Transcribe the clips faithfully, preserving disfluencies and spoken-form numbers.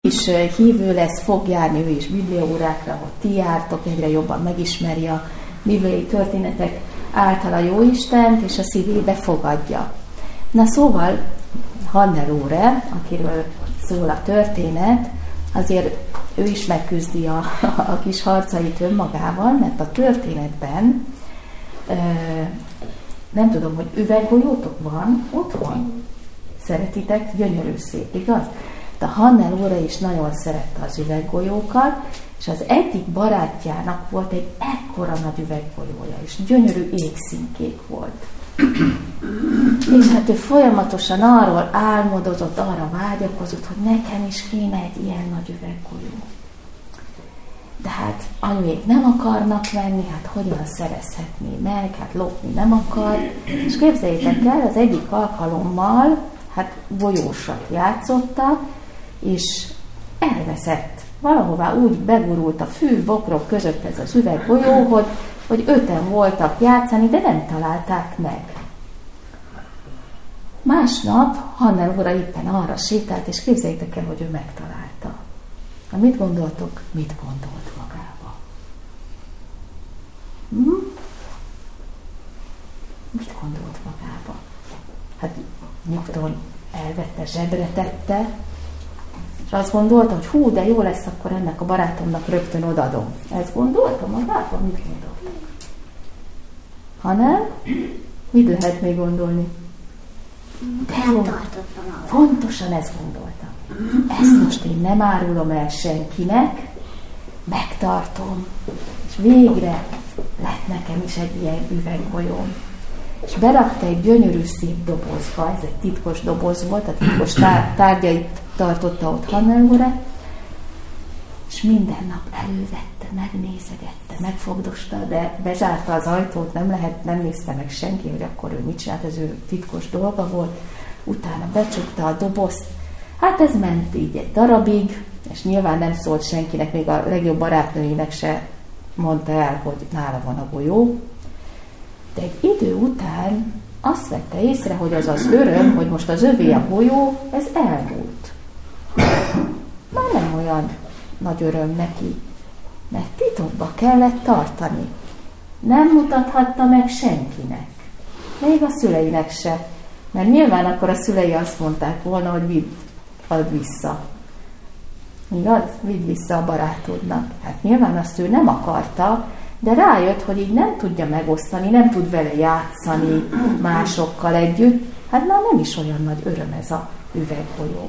is hívő lesz, fog járni ő is bibliaórákra, hogy ti jártok, egyre jobban megismeri a bibliai történetek által a Jóistent, és a szívébe fogadja. Na szóval Hannelore, akiről szól a történet, azért ő is megküzdi a, a kis harcait önmagával, mert a történetben ö, nem tudom, hogy üveggolyótok van otthon. Szeretitek? Gyönyörű szép, igaz? De Hannelore is nagyon szerette az üveggolyókat, és az egyik barátjának volt egy ekkora nagy üveggolyója, és gyönyörű égszínkék volt. És hát ő folyamatosan arról álmodozott, arra vágyakozott, hogy nekem is kéne egy ilyen nagy üveggolyó. De hát anyuék nem akarnak venni, hát hogyan szerezhetné meg, hát lopni nem akar. És képzeljétek el, az egyik alkalommal, hát golyósat játszottak, és elveszett. Valahová úgy begurult a fű, bokrok között ez az üveggolyó, hogy, hogy öten voltak játszani, de nem találták meg. Másnap Hannelore éppen arra sétált, és képzeljétek el, hogy ő megtalálta. Na, mit gondoltok, mit gondolt magába? Hm? Mit gondolt magába? Hát nyugton elvette, zsebre tette, és azt gondolta, hogy hú, de jó lesz, akkor ennek a barátomnak rögtön odadom. Ezt gondolta magában? Mit gondolta? Ha nem, mit lehet még gondolni? De jó, pontosan ezt gondoltam. Ezt most én nem árulom el senkinek, megtartom, és végre lett nekem is egy ilyen üveggolyóm. És berakta egy gyönyörű szép dobozba, ez egy titkos doboz volt, a titkos tár- tárgyait tartotta ott Hannelore, és minden nap elővette, megnézegette, megfogdosta, de bezárta az ajtót, nem lehet, nem nézte meg senki, hogy akkor ő mit csinált, ez ő titkos dolga volt. Utána becsukta a dobozt. Hát ez ment így egy darabig, és nyilván nem szólt senkinek, még a legjobb barátnőinek se mondta el, hogy nála van a golyó. De egy idő után azt vette észre, hogy az az öröm, hogy most az övé a golyó, ez elmúlt. Már nem olyan nagy öröm neki, mert titokba kellett tartani. Nem mutathatta meg senkinek, még a szüleinek se, mert nyilván akkor a szülei azt mondták volna, hogy vidd, add vissza. Igaz? Vidd vissza a barátodnak. Hát nyilván azt ő nem akarta, de rájött, hogy így nem tudja megosztani, nem tud vele játszani másokkal együtt, hát már nem is olyan nagy öröm ez a üveggolyó.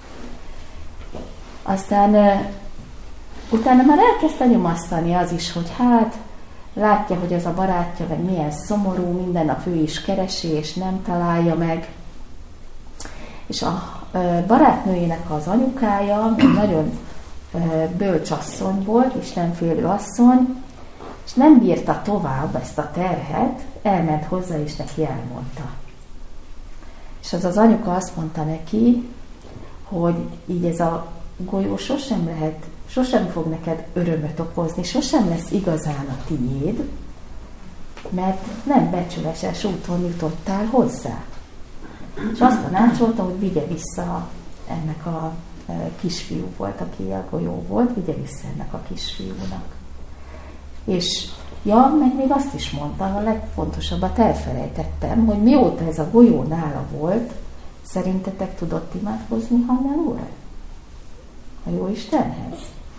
Aztán utána már elkezdte nyomasztani az is, hogy hát látja, hogy ez a barátja, vagy milyen szomorú, minden nap ő is keresi, és nem találja meg. És a barátnőjének az anyukája nagyon bölcs asszony volt, istenfélő asszony, és nem bírta tovább ezt a terhet, elment hozzá, és neki elmondta. És az az anyuka azt mondta neki, hogy így ez a golyó sosem lehet, sosem fog neked örömöt okozni, sosem lesz igazán a tiéd, mert nem becsületes úton jutottál hozzá. És azt tanácsolta, hogy vigye vissza ennek a kisfiú volt, aki a golyó volt, vigye vissza ennek a kisfiúnak. És ja, meg még azt is mondtam, a legfontosabbat elfelejtettem, hogy mióta ez a golyó nála volt, szerintetek tudott imádkozni Hannelore? A Jóistenhez?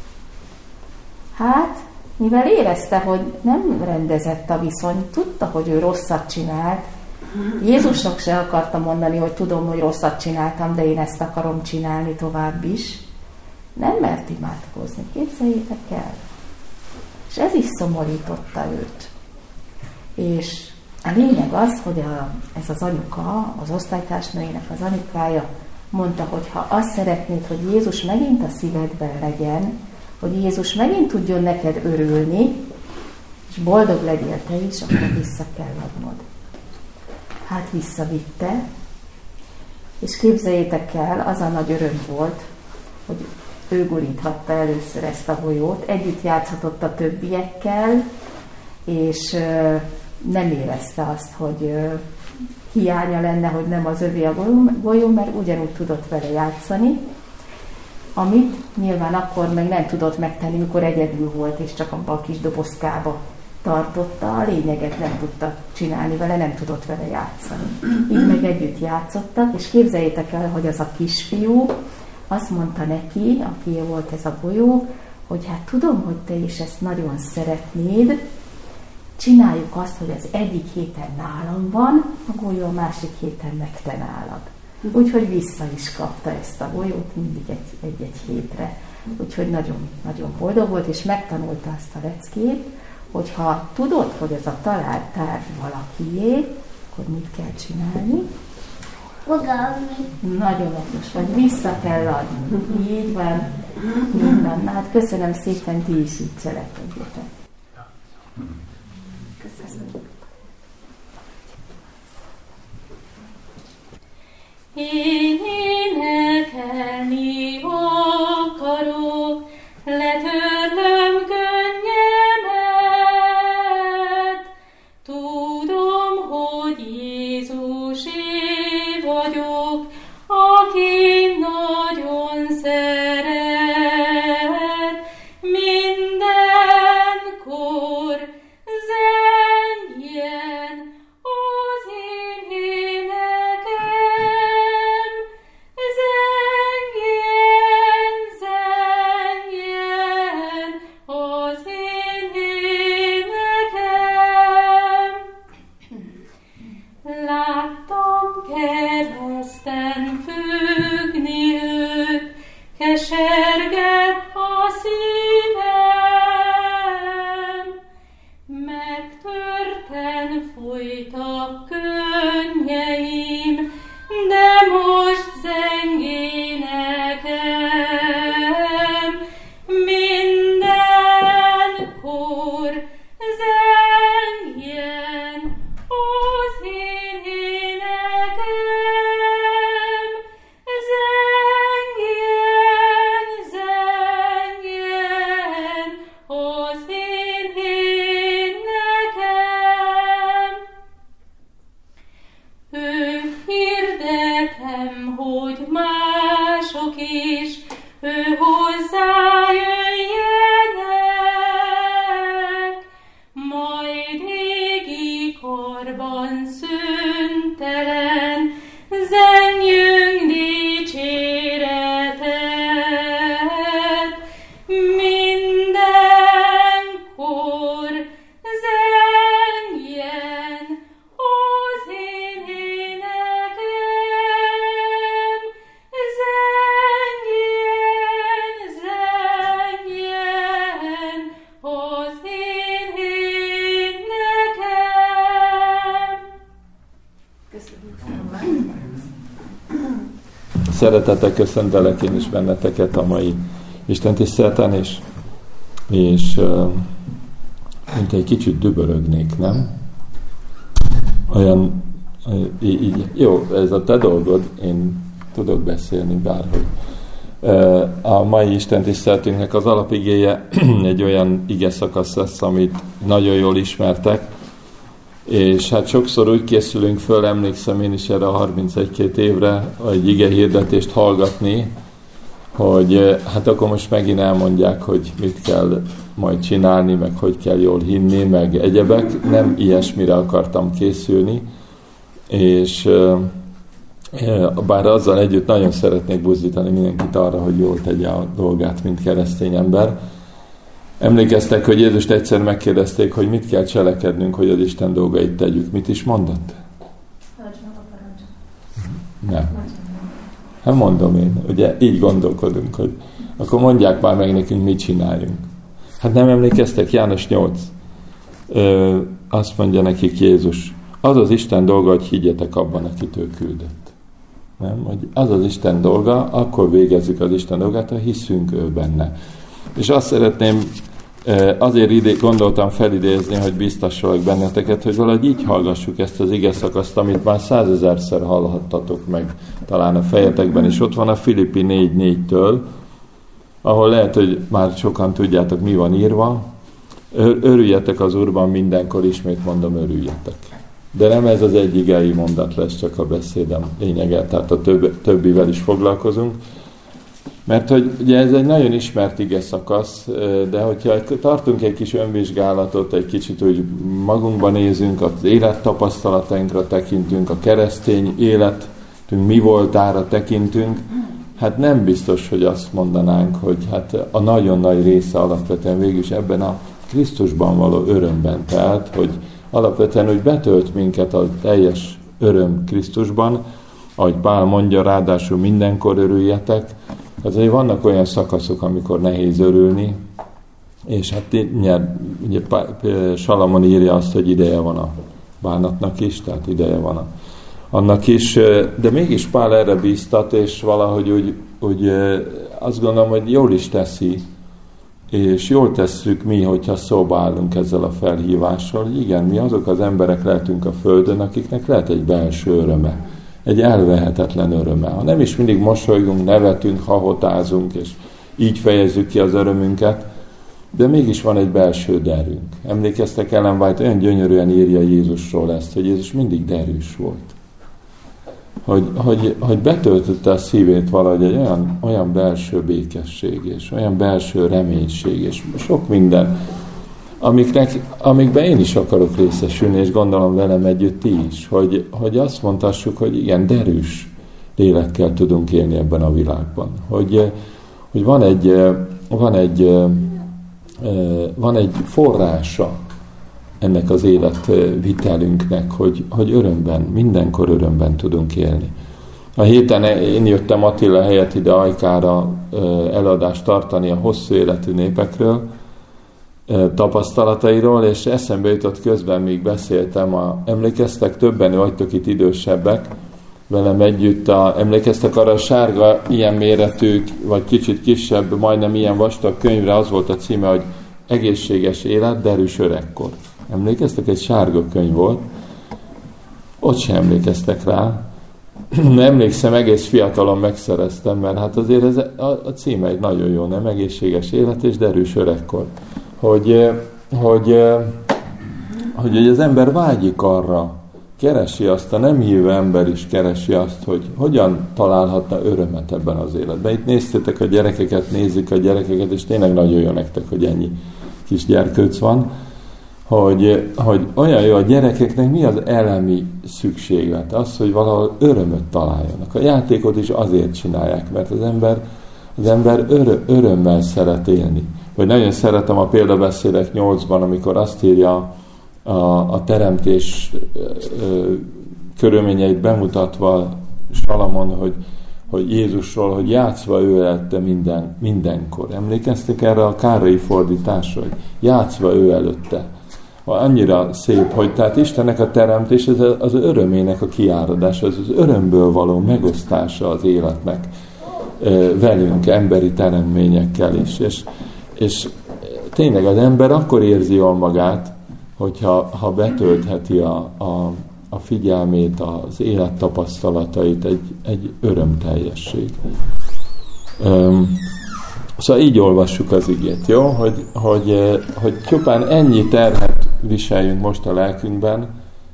Hát, mivel érezte, hogy nem rendezett a viszony, tudta, hogy ő rosszat csinált, Jézusnak se akarta mondani, hogy tudom, hogy rosszat csináltam, de én ezt akarom csinálni tovább is. Nem mert imádkozni, képzeljétek el. És ez is szomorította őt. És a lényeg az, hogy a, ez az anyuka, az osztálytársnőjének az anyukája mondta, hogy ha azt szeretnéd, hogy Jézus megint a szívedben legyen, hogy Jézus megint tudjon neked örülni, és boldog legyél te is, akkor vissza kell adnod. Hát visszavitte, és képzeljétek el, az a nagy öröm volt, hogy ő guríthatta először ezt a golyót, együtt játszhatott a többiekkel, és euh, nem érezte azt, hogy euh, hiánya lenne, hogy nem az övé a golyó, mert ugyanúgy tudott vele játszani. amit nyilván akkor még nem tudott megtenni, mikor egyedül volt, és csak abban a kis dobozkába tartotta, a lényeget nem tudta csinálni vele, nem tudott vele játszani. Így meg együtt játszottak, és képzeljétek el, hogy az a kisfiú azt mondta neki, aki volt ez a golyó, hogy hát tudom, hogy te is ezt nagyon szeretnéd, csináljuk azt, hogy az egyik héten nálam van, a golyó a másik héten meg te nálad. Úgyhogy vissza is kapta ezt a golyót mindig egy-egy hétre. Úgyhogy nagyon, nagyon boldog volt, és megtanulta azt a leckét, hogyha tudod, hogy ez a talált tárgy valakié, akkor mit kell csinálni? Fogalmi. Nagyon okos vagy, vissza kell adni. Így van. Így van. Na, hát köszönöm szépen, ti is így cselekedjetek. Köszönöm. Én énekelni akarok, letörlöm könnyemet. Tudom, hogy Jézusé vagyok, aki nagyon szeret. Mindenkor zengjen az én énekem. Zengjen, zengjen az én énekem. Láttam kereszten függni őt, keserget a szívem. Megtörten folytak könnyeim, de most zengénekem. Mindenkor zengjen az én énekem. Zengjen, zengjen az én énekem. Ő hirdetem, hogy mások is ő hozzájöjjenek, majd égi karban szüntelen zengjünk dicséretet. Mindenkor zengjen az én énekem. Zengjen, zengjen az én énekem. Szeretettel köszöntelek én is benneteket a mai Isten tiszteleten, és, és uh, mint egy kicsit dübörögnék, nem? Olyan, így, így, jó, ez a te dolgod, én tudok beszélni bárhogy. Uh, a mai Isten tiszteletünknek az alapigéje egy olyan ige szakasz lesz, amit nagyon jól ismertek, és hát sokszor úgy készülünk föl, emlékszem én is erre a harmincegy-két évre, egy ige hirdetést hallgatni, hogy hát akkor most megint elmondják, hogy mit kell majd csinálni, meg hogy kell jól hinni, meg egyebek. Nem ilyesmire akartam készülni, és bár azzal együtt nagyon szeretnék buzdítani mindenkit arra, hogy jól tegye a dolgát, mint keresztény ember. Emlékeztek, hogy Jézust egyszer megkérdezték, hogy mit kell cselekednünk, hogy az Isten dolgait tegyük. Mit is mondott? Nem. Hát mondom én, ugye így gondolkodunk, hogy akkor mondják már meg nekünk, mit csináljunk. Hát nem emlékeztek? János nyolc. Ö, azt mondja nekik Jézus, az az Isten dolga, hogy higgyetek abban, akit ő küldött. Nem? Hogy az az Isten dolga, akkor végezzük az Isten dolgát, ha hiszünk ő benne. És azt szeretném, azért ide, gondoltam felidézni, hogy biztassalak benneteket, hogy valahogy így hallgassuk ezt az ige szakaszt, amit már százezerszer hallhattatok meg talán a fejetekben, és ott van a Filippi négy négytől, ahol lehet, hogy már sokan tudjátok, mi van írva. Örüljetek az Úrban mindenkor, ismét mondom, örüljetek. De nem ez az egy igei mondat lesz, csak a beszédem lényege, tehát a több, többivel is foglalkozunk. Mert hogy ugye ez egy nagyon ismert ige szakasz, de hogyha tartunk egy kis önvizsgálatot, egy kicsit úgy magunkban nézünk, az élettapasztalatainkra tekintünk, a keresztény életünk mi voltára tekintünk, hát nem biztos, hogy azt mondanánk, hogy hát a nagyon nagy része alapvetően végülis ebben a Krisztusban való örömben telt, hogy alapvetően úgy betölt minket a teljes öröm Krisztusban, ahogy Pál mondja, ráadásul mindenkor örüljetek. Azért vannak olyan szakaszok, amikor nehéz örülni, és hát nyer, ugye Salamon írja azt, hogy ideje van a bánatnak is, tehát ideje van a, annak is, de mégis Pál erre bíztat, és valahogy úgy, úgy azt gondolom, hogy jól is teszi, és jól tesszük mi, hogyha szóba állunk ezzel a felhívással, hogy igen, mi azok az emberek lehetünk a Földön, akiknek lehet egy belső öröme, egy elvehetetlen öröme. Ha nem is mindig mosolygunk, nevetünk, hahotázunk, és így fejezzük ki az örömünket, de mégis van egy belső derünk. Emlékeztek, Ellen White olyan gyönyörűen írja Jézusról ezt, hogy Jézus mindig derűs volt. Hogy, hogy, hogy betöltötte a szívét valahogy egy olyan, olyan belső békesség, és olyan belső reménység, és sok minden, amiknek, amikben én is akarok részesülni, és gondolom velem együtt ti is, hogy, hogy azt mondhassuk, hogy igen, derűs lélekkel tudunk élni ebben a világban. Hogy, hogy van egy, van egy, van egy forrása ennek az életvitelünknek, hogy, hogy örömben, mindenkor örömben tudunk élni. A héten én jöttem Attila helyett ide Ajkára előadást tartani a hosszú életű népekről, tapasztalatairól, és eszembe jutott közben, míg beszéltem, a, emlékeztek, többen vagytok itt idősebbek, velem együtt, a, emlékeztek arra a sárga, ilyen méretű, vagy kicsit kisebb, majdnem ilyen vastag könyvre, az volt a címe, hogy Egészséges élet, derűs öregkor. Emlékeztek? Egy sárga könyv volt. Ott sem emlékeztek rá. Emlékszem, egész fiatalon megszereztem, mert hát azért ez, a, a címe egy nagyon jó, nem? Egészséges élet és derűs öregkor. Hogy, hogy, hogy, hogy az ember vágyik arra, keresi azt, a nem hívő ember is keresi azt, hogy hogyan találhatna örömet ebben az életben. Itt néztétek a gyerekeket, nézzük a gyerekeket, és tényleg nagyon jó nektek, hogy ennyi kis gyerkőc van, hogy, hogy olyan jó a gyerekeknek mi az elemi szükséglet, az, hogy valahol örömöt találjanak. A játékot is azért csinálják, mert az ember, az ember örö, örömmel szeret élni. Vagy nagyon szeretem a példabeszédek nyolcban, amikor azt írja a, a teremtés ö, körülményeit bemutatva Salamon, hogy, hogy Jézusról, hogy játszva ő előtte minden, mindenkor. Emlékeztek erre a Kárai fordításra, hogy játszva ő előtte. Annyira szép, hogy tehát Istennek a teremtés, ez az örömének a kiáradása, ez az örömből való megosztása az életnek velünk, emberi teremményekkel is. És, és tényleg az ember akkor érzi jól magát, hogyha ha betöltheti a, a, a figyelmét, az élettapasztalatait egy, egy örömteljesség. Um, Szóval így olvassuk az igét, jó? Hogy, hogy, hogy csupán ennyi terhet viseljünk most a lelkünkben,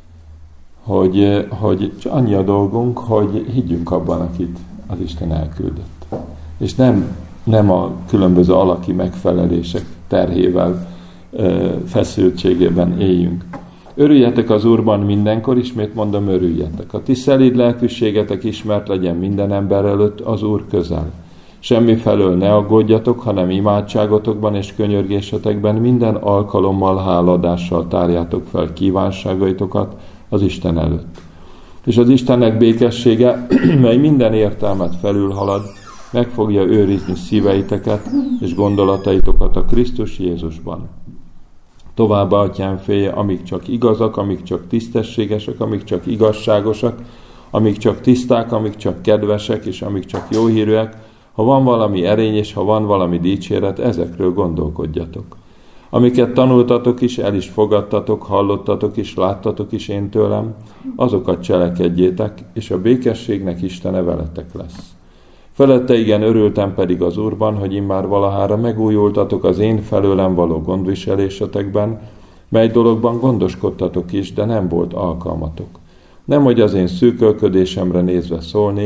hogy, hogy annyi a dolgunk, hogy higgyünk abban, akit az Isten elküldött. És nem, nem a különböző alaki megfelelések terhével, feszültségében éljünk. Örüljetek az Úrban mindenkor, ismét mondom, örüljetek. A ti szelíd lelkűségetek ismert legyen minden ember előtt, az Úr közel. Semmi felől ne aggódjatok, hanem imádságotokban és könyörgésetekben minden alkalommal háladással tárjátok fel kívánságaitokat az Isten előtt. És az Istennek békessége, mely minden értelmet felülhalad, meg fogja őrizni szíveiteket és gondolataitokat a Krisztus Jézusban. Továbbá, atyám félje, amíg csak igazak, amíg csak tisztességesek, amíg csak igazságosak, amíg csak tiszták, amíg csak kedvesek, és amíg csak jóhírűek, ha van valami erény, és ha van valami dicséret, ezekről gondolkodjatok. Amiket tanultatok is, el is fogadtatok, hallottatok is, láttatok is én tőlem, azokat cselekedjétek, és a békességnek Istene veletek lesz. Felette igen örültem pedig az Úrban, hogy immár valahára megújultatok az én felőlem való gondviselésetekben, mely dologban gondoskodtatok is, de nem volt alkalmatok. Nem, hogy az én szűkölködésemre nézve szólnék,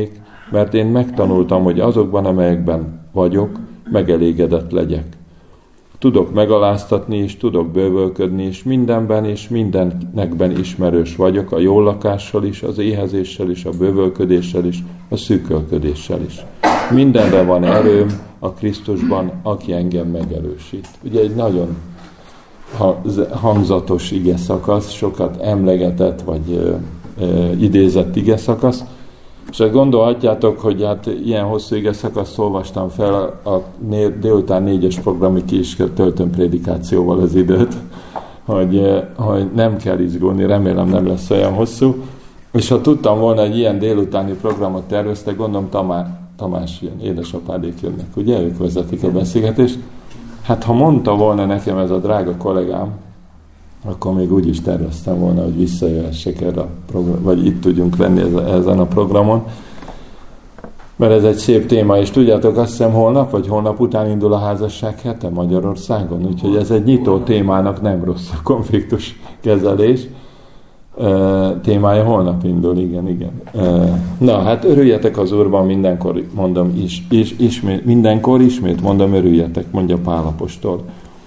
mert én megtanultam, hogy azokban, amelyekben vagyok, megelégedett legyek. Tudok megaláztatni, és tudok bővölködni, és mindenben és mindenekben ismerős vagyok, a jól lakással is, az éhezéssel is, a bővölködéssel is, a szűkölködéssel is. Mindenre van erőm a Krisztusban, aki engem megerősít. Ugye egy nagyon hangzatos ige szakasz, sokat emlegetett, vagy ö, ö, idézett ige szakasz, és gondolhatjátok, hogy hát ilyen hosszú ige szakaszt olvastam fel, a, a délután négyes programig ki is töltöm prédikációval az időt, hogy, hogy nem kell izgulni, remélem nem lesz olyan hosszú, és ha tudtam volna, hogy ilyen délutáni programot terveztek, gondolom Tamás, Tamás ilyen édesapádék jönnek, ugye, ők vezetik a beszélgetést. Hát ha mondta volna nekem ez a drága kollégám, akkor még úgy is terveztem volna, hogy visszajöhessek erre a program, vagy itt tudjunk lenni ezen a programon. Mert ez egy szép téma, és tudjátok, azt hiszem holnap, vagy holnap után indul a házasság hete Magyarországon, úgyhogy ez egy nyitó témának nem rossz a konfliktus kezelés. Témája holnap indul, igen, igen. Na, hát örüljetek az Úrban mindenkor, mondom, is, is, ismét, mindenkor ismét mondom, örüljetek, mondja Pál apostol.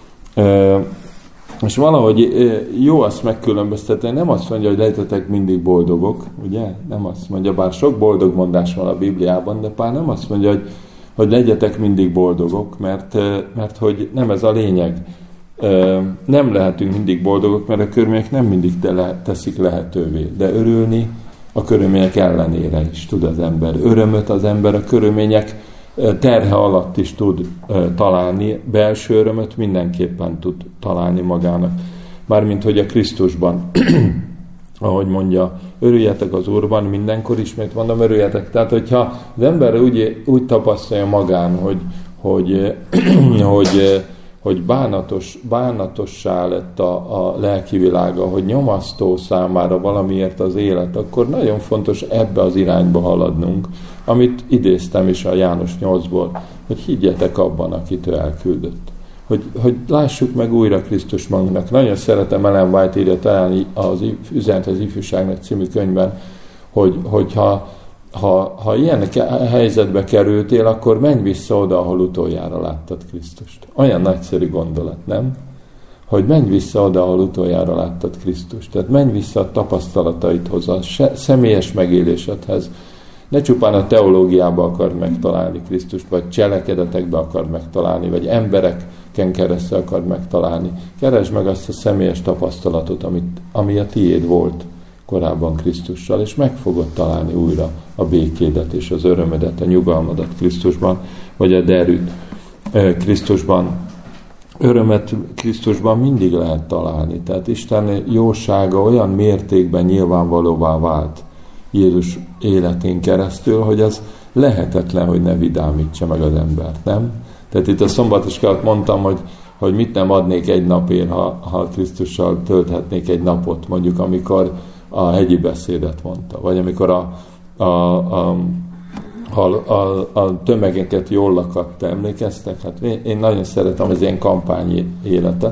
És valahogy jó azt megkülönböztetni, nem azt mondja, hogy legyetek mindig boldogok, ugye? Nem azt mondja, bár sok boldog mondás van a Bibliában, de Pál nem azt mondja, hogy, hogy legyetek mindig boldogok, mert, mert hogy nem ez a lényeg. Nem lehetünk mindig boldogok, mert a körülmények nem mindig teszik lehetővé, de örülni a körülmények ellenére is tud az ember. Örömöt az ember a körülmények terhe alatt is tud találni, belső örömöt mindenképpen tud találni magának. Mármint, hogy a Krisztusban, ahogy mondja, örüljetek az Úrban, mindenkor ismét mondom, örüljetek. Tehát, hogyha az ember úgy, úgy tapasztalja magán, hogy, hogy, hogy, hogy bánatos, bánatossá lett a, a lelki világa, hogy nyomasztó számára valamiért az élet, akkor nagyon fontos ebbe az irányba haladnunk, amit idéztem is a János nyolcból, hogy higgyetek abban, akit ő elküldött. Hogy, hogy lássuk meg újra Krisztus magunknak. Nagyon szeretem, Ellen White írja talán az Üzenet az ifjúságnak című könyvben, hogy, hogyha ha, ha ilyen helyzetbe kerültél, akkor menj vissza oda, ahol utoljára láttad Krisztust. Olyan nagyszerű gondolat, nem? Hogy menj vissza oda, ahol utoljára láttad Krisztust. Tehát menj vissza a tapasztalataidhoz, a személyes megélésedhez. Ne csupán a teológiába akard megtalálni Krisztust, vagy cselekedetekbe akard megtalálni, vagy embereken keresztül akard megtalálni. Keresd meg azt a személyes tapasztalatot, amit, ami a tiéd volt korábban Krisztussal, és meg fogod találni újra a békédet és az örömödet, a nyugalmadat Krisztusban, vagy a derűt Krisztusban. Örömet Krisztusban mindig lehet találni. Tehát Isten jósága olyan mértékben nyilvánvalóvá vált Jézus életén keresztül, hogy az lehetetlen, hogy ne vidámítsa meg az embert, nem? Tehát itt a szombatiskát mondtam, hogy, hogy mit nem adnék egy napért, ha, ha Krisztussal tölthetnék egy napot, mondjuk amikor a hegyi beszédet mondta, vagy amikor a, a, a, a, a, a tömegeket jól lakatta, emlékeztek? Hát én nagyon szeretem az ilyen kampány életet,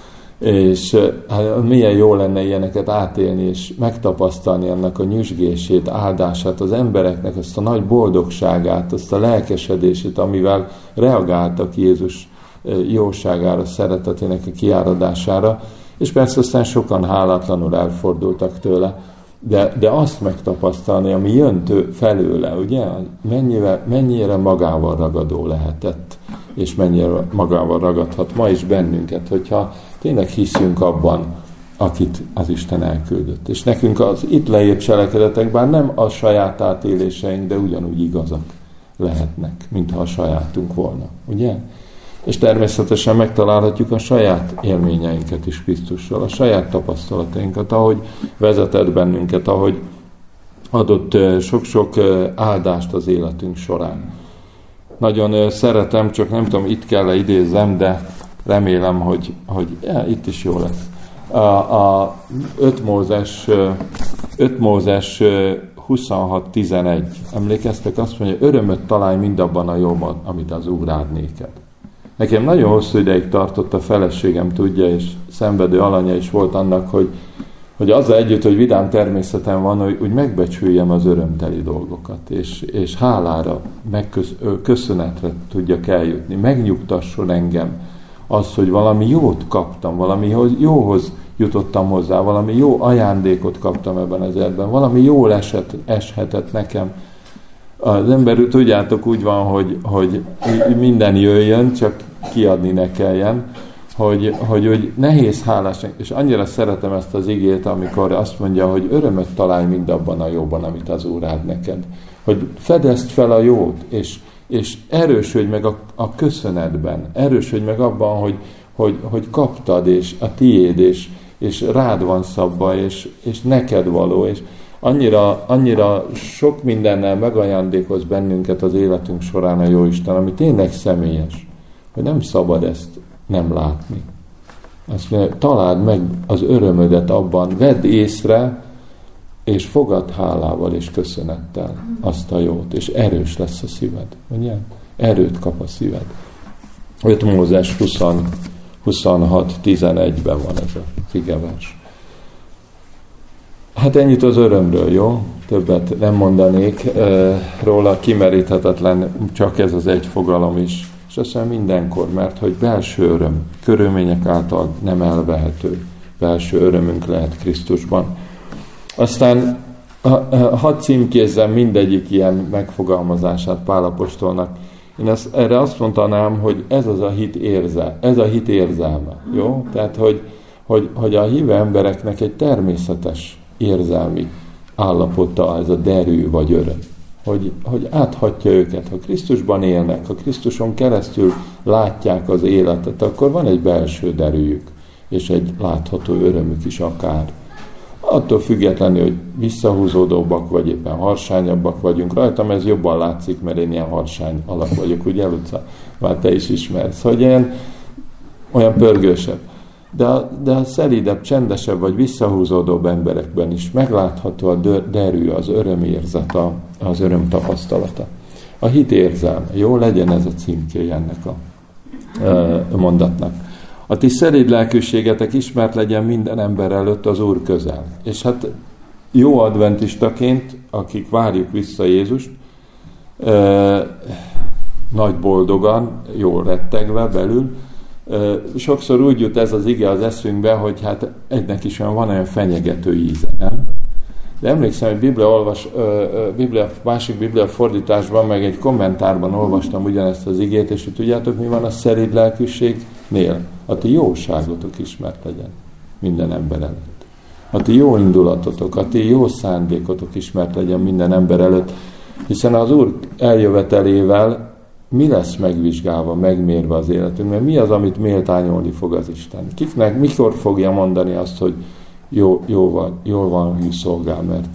és hát milyen jó lenne ilyeneket átélni, és megtapasztalni ennek a nyüzsgését, áldását, az embereknek azt a nagy boldogságát, azt a lelkesedését, amivel reagáltak Jézus jóságára, szeretetének a kiáradására, és persze aztán sokan hálátlanul elfordultak tőle, de, de azt megtapasztalni, ami jön tő, felőle, ugye, mennyire, mennyire magával ragadó lehetett, és mennyire magával ragadhat ma is bennünket, hogyha tényleg hiszünk abban, akit az Isten elküldött. És nekünk az itt leírt cselekedetek, bár nem a saját átéléseink, de ugyanúgy igazak lehetnek, mintha a sajátunk volna. Ugye? És természetesen megtalálhatjuk a saját élményeinket is Krisztussal, a saját tapasztalatainkat, ahogy vezetett bennünket, ahogy adott sok-sok áldást az életünk során. Nagyon szeretem, csak nem tudom, itt kell-e idézzem, de remélem, hogy, hogy ja, itt is jó lesz. A, a öt Mózes huszonhat tizenegy. Emlékeztek, azt mondja, örömöt találj mindabban a jóban, amit az Úr áld néked. Nekem nagyon hosszú ideig tartott, a feleségem tudja, és szenvedő alanya is volt annak, hogy, hogy azzal együtt, hogy vidám természetem van, hogy úgy megbecsüljem az örömteli dolgokat, és, és hálára, megköszönetre tudjak eljutni, megnyugtasson engem az, hogy valami jót kaptam, valami jóhoz jutottam hozzá, valami jó ajándékot kaptam ebben az életben, valami jól esett, eshetett nekem. Az ember, tudjátok, úgy van, hogy, hogy minden jöjjön, csak kiadni ne kelljen, hogy, hogy, hogy nehéz hálás, és annyira szeretem ezt az igét, amikor azt mondja, hogy örömöt találj mindabban a jóban, amit az Úr ad neked. Hogy fedezd fel a jót, és, és erősödj meg a, a köszönetben, erősödj meg abban, hogy, hogy, hogy kaptad, és a tiéd, és, és rád van szabva, és, és neked való, és annyira, annyira sok mindennel megajándékoz bennünket az életünk során a Jóisten, ami tényleg személyes, hogy nem szabad ezt nem látni. Azt mondja, találd meg az örömödet abban, vedd észre, és fogad hálával és köszönettel azt a jót, és erős lesz a szíved. Ugye? Erőt kap a szíved. öt Mózes huszonhat tizenegyben van ez a igevers. Hát ennyit az örömről, jó? Többet nem mondanék e, róla, kimeríthetetlen, csak ez az egy fogalom is. És azt mondja, mindenkor, mert hogy belső öröm, körülmények által nem elvehető, belső örömünk lehet Krisztusban. Aztán hadd címkézzem mindegyik ilyen megfogalmazását Pál apostolnak. Én ezt, erre azt mondanám, hogy ez az a hit érze, ez a hit érzelme, jó? Tehát, hogy, hogy, hogy a hívő embereknek egy természetes érzelmi állapota ez a derű vagy öröm. Hogy, hogy áthatja őket. Ha Krisztusban élnek, ha Krisztuson keresztül látják az életet, akkor van egy belső derűjük, és egy látható örömük is akár. Attól függetlenül, hogy visszahúzódóbbak, vagy éppen harsányabbak vagyunk. Rajtam ez jobban látszik, mert én ilyen harsány alak vagyok, ugye, Luca? Már te is ismersz, hogy ilyen olyan pörgősebb. De a, de a szelídebb, csendesebb, vagy visszahúzódóbb emberekben is meglátható a derű, az örömérzet, a, az öröm tapasztalata. A hit érzelme. Jó, legyen ez a címkéje ennek a e, mondatnak. A ti szelíd lelkűségetek ismert legyen minden ember előtt az Úr közel. És hát jó adventistaként, akik várjuk vissza Jézust, e, nagy boldogan, jól rettegve belül, sokszor úgy jut ez az ige az eszünkbe, hogy hát egynek is olyan van olyan fenyegető íze, nem? De emlékszem, hogy Biblia olvas, Biblia, másik Biblia fordításban, meg egy kommentárban olvastam ugyanezt az igét, és hogy tudjátok, mi van a szelíd lelkűségnél? A ti jóságotok ismert legyen minden ember előtt. A ti jó indulatotok, a ti jó szándékotok ismert legyen minden ember előtt, hiszen az Úr eljövetelével mi lesz megvizsgálva, megmérve az életünk, mert mi az, amit méltányolni fog az Isten? Kiknek, mikor fogja mondani azt, hogy jó, jó van, jól van hű szolgál, mert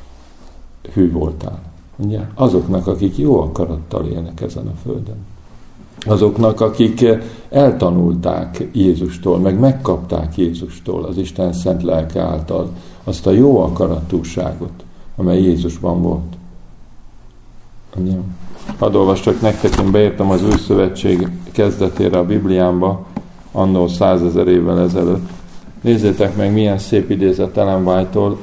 hű voltál. Ugye? Azoknak, akik jó akarattal élnek ezen a földön. Azoknak, akik eltanulták Jézustól, meg megkapták Jézustól, az Isten szent lelke által azt a jó akaratúságot, amely Jézusban volt. Ugye? Hadd olvassak nektek, én beértem az új szövetség kezdetére a Bibliámba, annó százezer évvel ezelőtt. Nézzétek meg, milyen szép idézet Ellen White-tól.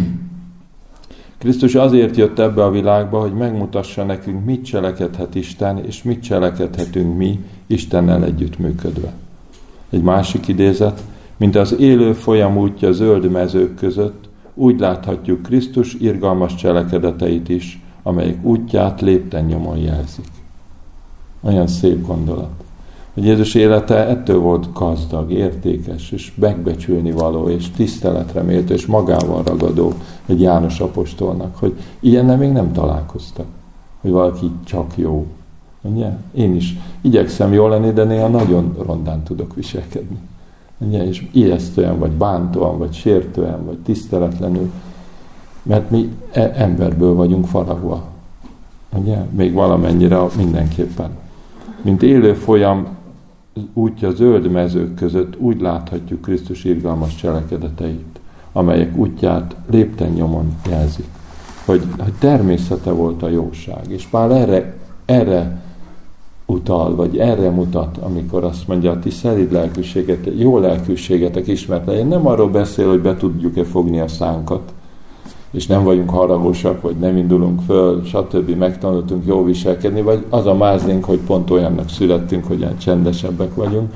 Krisztus azért jött ebbe a világba, hogy megmutassa nekünk, mit cselekedhet Isten, és mit cselekedhetünk mi Istennel együttműködve. Egy másik idézet, mint az élő folyam útja zöld mezők között, úgy láthatjuk Krisztus irgalmas cselekedeteit is, amelyik útját lépten nyomon jelzik. Olyan szép gondolat. Hogy Jézus élete ettől volt gazdag, értékes, és megbecsülni való, és tiszteletre méltó, és magával ragadó egy János apostolnak, hogy ilyennel még nem találkoztak, hogy valaki csak jó. Ugye? Én is igyekszem jól lenni, de néha nagyon rondán tudok viselkedni. Ugye? És ijesztően, vagy bántóan, vagy sértően, vagy tiszteletlenül, mert mi emberből vagyunk faragva. Ugye? Még valamennyire mindenképpen. Mint élő folyam útja zöld mezők között, úgy láthatjuk Krisztus irgalmas cselekedeteit, amelyek útját lépten nyomon jelzik. Hogy, hogy természete volt a jóság. És Pál erre, erre utal, vagy erre mutat, amikor azt mondja, ti szelíd lelkűséget, jó lelkűségetek ismert legyen. Nem arról beszél, hogy be tudjuk-e fogni a szánkat, és nem vagyunk haragosak, vagy nem indulunk föl, stb. Megtanultunk jól viselkedni, vagy az a mázlink, hogy pont olyannak születtünk, hogy ilyen csendesebbek vagyunk,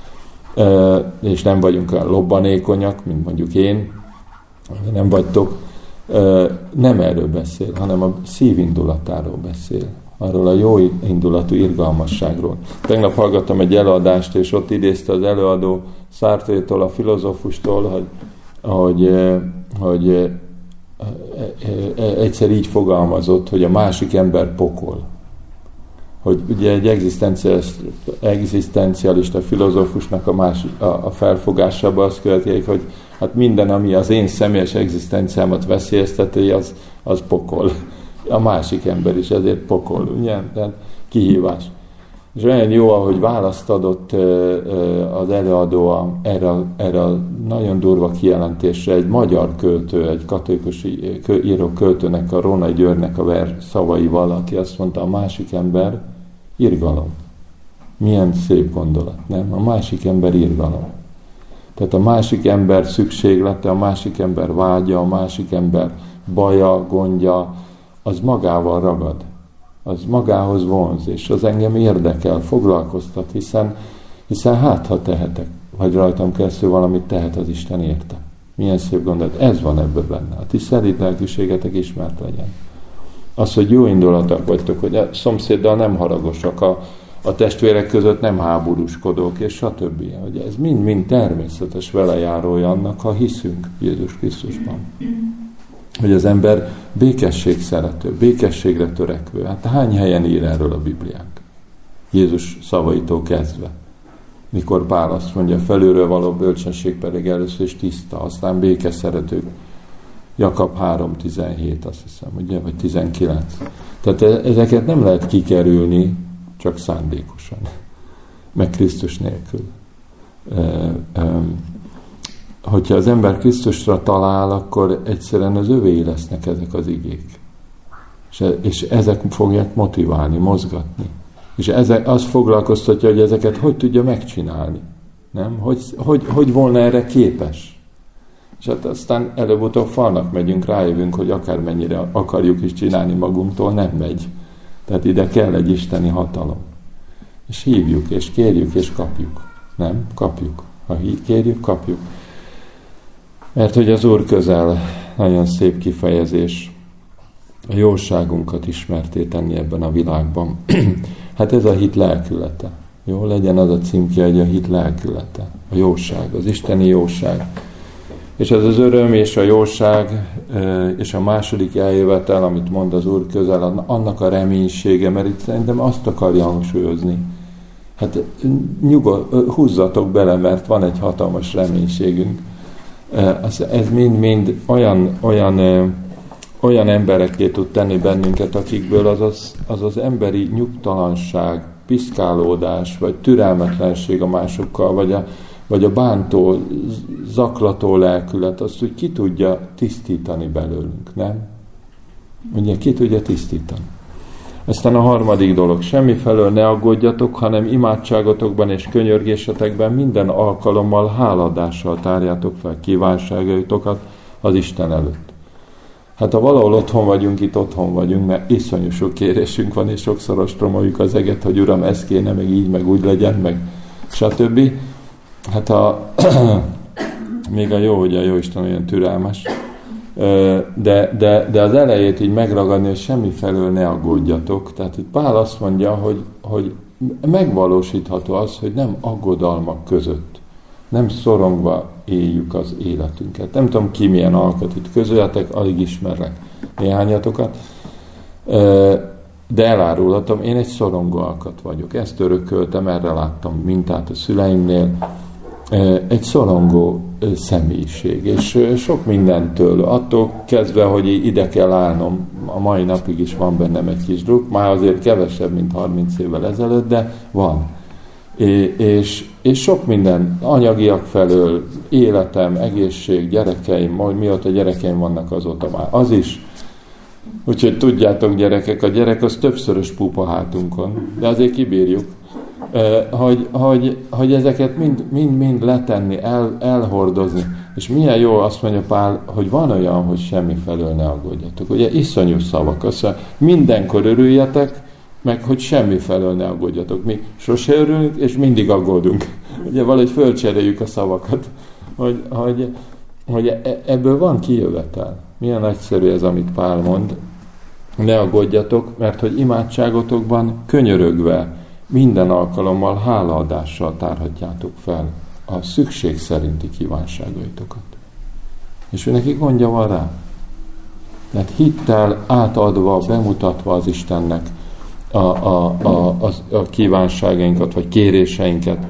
és nem vagyunk olyan lobbanékonyak, mint mondjuk én, nem vagytok. Nem erről beszél, hanem a szívindulatáról beszél. Arról a jó indulatú irgalmasságról. Tegnap hallgattam egy előadást, és ott idézte az előadó Sartre-tól, a filozófustól, hogy, hogy, hogy egyszer így fogalmazott, hogy a másik ember pokol. Hogy ugye egy egzisztencialista filozófusnak a, más, a, a felfogásában azt következik, hogy hát minden, ami az én személyes egzisztenciámat veszélyezteti, az, az pokol. A másik ember is ezért pokol, ugye? De kihívás. És olyan jó, ahogy választ adott az előadó erre, erre a nagyon durva kijelentésre, egy magyar költő, egy katolikus író költőnek, a Rónai Györgynek a vers szavaival, aki azt mondta, a másik ember irgalom. Milyen szép gondolat, nem? A másik ember irgalom. Tehát a másik ember szükséglete, a másik ember vágya, a másik ember baja, gondja, az magával ragad. Az magához vonz, és az engem érdekel, foglalkoztat, hiszen, hiszen hát, ha tehetek, vagy rajtam keresztül valamit tehet az Isten érte. Milyen szép gondolat. Ez van ebben benne. A ti szelíd lelkűségetek ismert legyen. Az, hogy jó indulatok vagytok, hogy a szomszéddal nem haragosak, a, a testvérek között nem háborúskodók, és stb. Hogy ez mind-mind természetes velejárója annak, ha hiszünk Jézus Krisztusban. Hogy az ember békesség szerető, békességre törekvő. Hát hány helyen ír erről a Bibliánk? Jézus szavaitól kezdve. Mikor Pál azt mondja, felülről való bölcsesség pedig először is tiszta, aztán békeszeretők. Jakab három tizenhét, azt hiszem, ugye, vagy tizenkilenc. Tehát ezeket nem lehet kikerülni, csak szándékosan. Meg Krisztus nélkül. Hogyha az ember Krisztusra talál, akkor egyszerűen az övéi lesznek ezek az igék. És, és ezek fogják motiválni, mozgatni. És ezek, az foglalkoztatja, hogy ezeket hogy tudja megcsinálni. Nem? Hogy, hogy, hogy volna erre képes. És hát aztán előbb-utóbb falnak megyünk, rájövünk, hogy akármennyire akarjuk is csinálni magunktól, nem megy. Tehát ide kell egy isteni hatalom. És hívjuk, és kérjük, és kapjuk. Nem? Kapjuk. Ha kérjük, kapjuk. Mert hogy az Úr közel, nagyon szép kifejezés, a jóságunkat ismerté tenni ebben a világban. Hát ez a hit lelkülete. Jó, legyen az a címke, hogy a hit lelkülete. A jóság, az isteni jóság. És ez az öröm és a jóság, és a második eljövetel, amit mond az Úr közel, annak a reménysége, mert itt szerintem azt akarja hangsúlyozni. Hát nyugod, húzzatok bele, mert van egy hatalmas reménységünk. Ez mind-mind olyan, olyan, olyan emberekké tud tenni bennünket, akikből az az, az az emberi nyugtalanság, piszkálódás, vagy türelmetlenség a másokkal, vagy a, vagy a bántó, zaklató lelkület, azt úgy ki tudja tisztítani belőlünk, nem? Ugye ki tudja tisztítani. Aztán a harmadik dolog, semmifelől ne aggódjatok, hanem imádságotokban és könyörgésetekben minden alkalommal háladással tárjátok fel kívánságaitokat az Isten előtt. Hát ha valahol otthon vagyunk, itt otthon vagyunk, mert iszonyú sok kérésünk van, és sokszor ostromoljuk az eget, hogy Uram, ez kéne, meg így, meg úgy legyen, meg stb. Hát a, még a jó, hogy a Jóisten olyan türelmes, de, de, de az elejét így megragadni, hogy semmifelől ne aggódjatok. Tehát itt Pál azt mondja, hogy, hogy megvalósítható az, hogy nem aggodalmak között, nem szorongva éljük az életünket. Nem tudom ki milyen alkat itt közöletek, alig ismerlek néhányatokat, de elárulhatom, én egy szorongó alkat vagyok. Ezt örököltem, erre láttam mintát a szüleimnél. Egy szorongó személyiség, és sok mindentől, attól kezdve, hogy ide kell állnom, a mai napig is van bennem egy kis druk, már azért kevesebb, mint harminc évvel ezelőtt, de van. És, és sok minden, anyagiak felől, életem, egészség, gyerekeim, majd mióta gyerekeim vannak, azóta már az is, Úgyhogy tudjátok, gyerekek, a gyerek az többszörös pupa hátunkon, de azért kibírjuk. Hogy, hogy, hogy ezeket mind, mind, mind letenni, el, elhordozni. És milyen jó, azt mondja Pál, hogy van olyan, hogy semmi felől ne aggódjatok. Ugye iszonyú szavak, azt mondja, mindenkor örüljetek, meg hogy semmi felől ne aggódjatok. Mi sose örülünk, és mindig aggódunk. Ugye valahogy fölcseréljük a szavakat, hogy, hogy, hogy ebből van kijövetel. Milyen nagyszerű ez, amit Pál mond. Ne aggódjatok, mert hogy imádságotokban könyörögve, minden alkalommal hálaadással tárhatjátok fel a szükség szerinti kívánságaitokat. És ő neki gondja van rá. Mert hittel átadva, bemutatva az Istennek a, a, a, a, a kívánságainkat, vagy kéréseinket,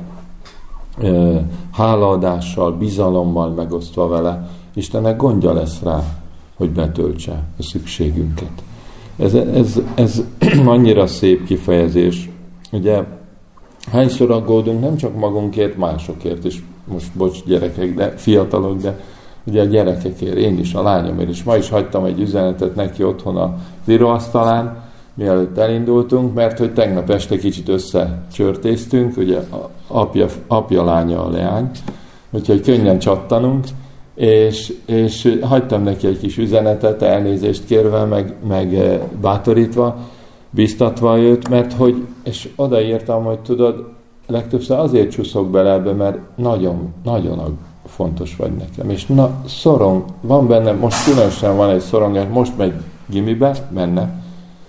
hálaadással, bizalommal megosztva vele, Istennek gondja lesz rá, hogy betöltse a szükségünket. Ez, ez, ez annyira szép kifejezés. Ugye hányszor aggódunk nem csak magunkért, másokért is, most bocs gyerekek, de fiatalok, de ugye a gyerekekért, én is, a lányomért is. Ma is hagytam egy üzenetet neki otthon az íróasztalán, mielőtt elindultunk, mert hogy tegnap este kicsit összecsörtéztünk, ugye apja, apja lánya a leány, úgyhogy könnyen csattanunk, és, és hagytam neki egy kis üzenetet, elnézést kérve, meg, meg bátorítva, biztatva őt, mert hogy, és odaírtam, hogy tudod, legtöbbször azért csúszok bele ebbe, mert nagyon, nagyon fontos vagy nekem. És na, szorong, van bennem, most különösen van egy szorongás, most megy gimibe, menne,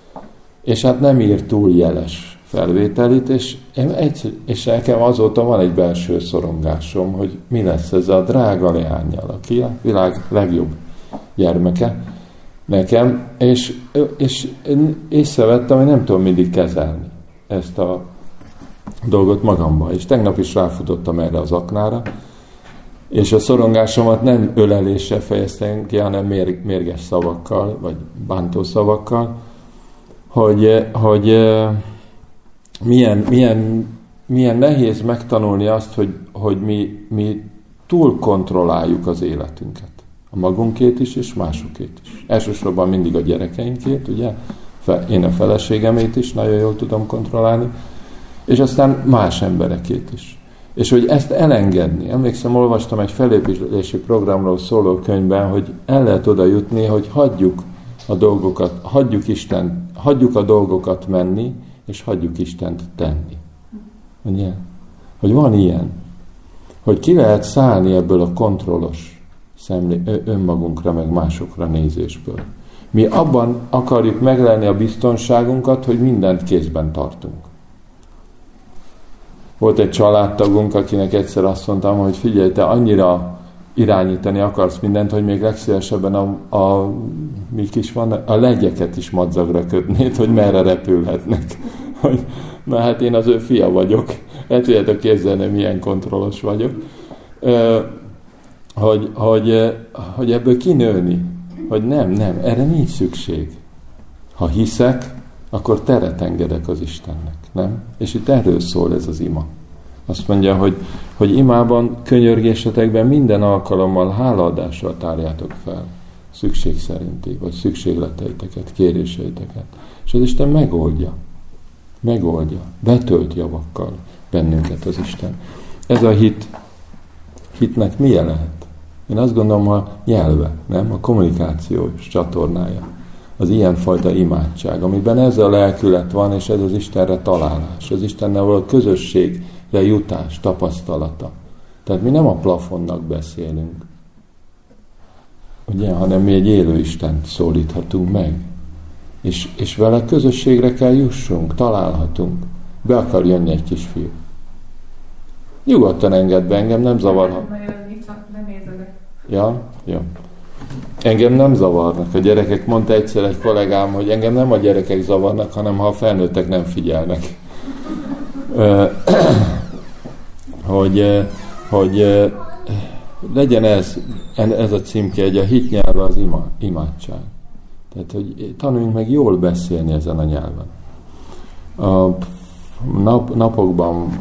és hát nem ír túl jeles felvételit, és, egy, és nekem azóta van egy belső szorongásom, hogy mi lesz ezzel a drága leánnyal, aki a világ legjobb gyermeke nekem, és, és észrevettem, hogy nem tudom mindig kezelni ezt a dolgot magamba. És tegnap is ráfutottam erre az aknára, és a szorongásomat nem öleléssel fejeztem ki, hanem mér, mérges szavakkal, vagy bántó szavakkal, hogy, hogy milyen, milyen, milyen nehéz megtanulni azt, hogy, hogy mi, mi túl kontrolláljuk az életünket. A magunkét is, és másokét is. Elsősorban mindig a gyerekeinkét, ugye? Én a feleségemét is nagyon jól tudom kontrollálni, és aztán más emberekét is. És hogy ezt elengedni. Emlékszem, olvastam egy felépülési programról szóló könyvben, hogy el lehet oda jutni, hogy hagyjuk a dolgokat, hagyjuk Isten, hagyjuk a dolgokat menni, és hagyjuk Istent tenni. Ugye? Hogy van ilyen, hogy ki lehet szállni ebből a kontrollos szemlé, önmagunkra, meg másokra nézésből. Mi abban akarjuk meglelni a biztonságunkat, hogy mindent kézben tartunk. Volt egy családtagunk, akinek egyszer azt mondtam, hogy figyelj, te annyira irányítani akarsz mindent, hogy még legszívesebben a, a, mik is van, a legyeket is madzagra kötnéd, hogy merre repülhetnek. Hogy, na hát én az ő fia vagyok. El tudjátok képzelni, milyen kontrollos vagyok. Hogy, hogy, hogy ebből kinőni. Hogy nem, nem, erre nincs szükség. Ha hiszek, akkor teret engedek az Istennek. Nem? És itt erről szól ez az ima. Azt mondja, hogy, hogy imában, könyörgésetekben minden alkalommal hálaadással tárjátok fel szükség szerinti, vagy szükségleteiteket, kéréseiteket. És az Isten megoldja. Megoldja. Betölt javakkal bennünket az Isten. Ez a hit. Hitnek milyen lehet? Én azt gondolom, a nyelve, nem? A kommunikációs csatornája. Az ilyenfajta imádság, amiben ez a lelkület van, és ez az Istenre találás, az Istennel való közösségre jutás, tapasztalata. Tehát mi nem a plafonnak beszélünk, ugye, hanem mi egy élő Istent szólíthatunk meg. És, és vele közösségre kell jussunk, találhatunk. Be akar jönni egy kisfiú. Nyugodtan engedd be, engem nem zavarhat. Ja, jó. Engem nem zavarnak a gyerekek. Mondta egyszer egy kollégám, hogy engem nem a gyerekek zavarnak, hanem ha a felnőttek nem figyelnek. hogy, hogy legyen ez, ez a címke, egy a hit nyelve az ima, imádság. Tehát, hogy tanuljunk meg jól beszélni ezen a nyelven. A nap, napokban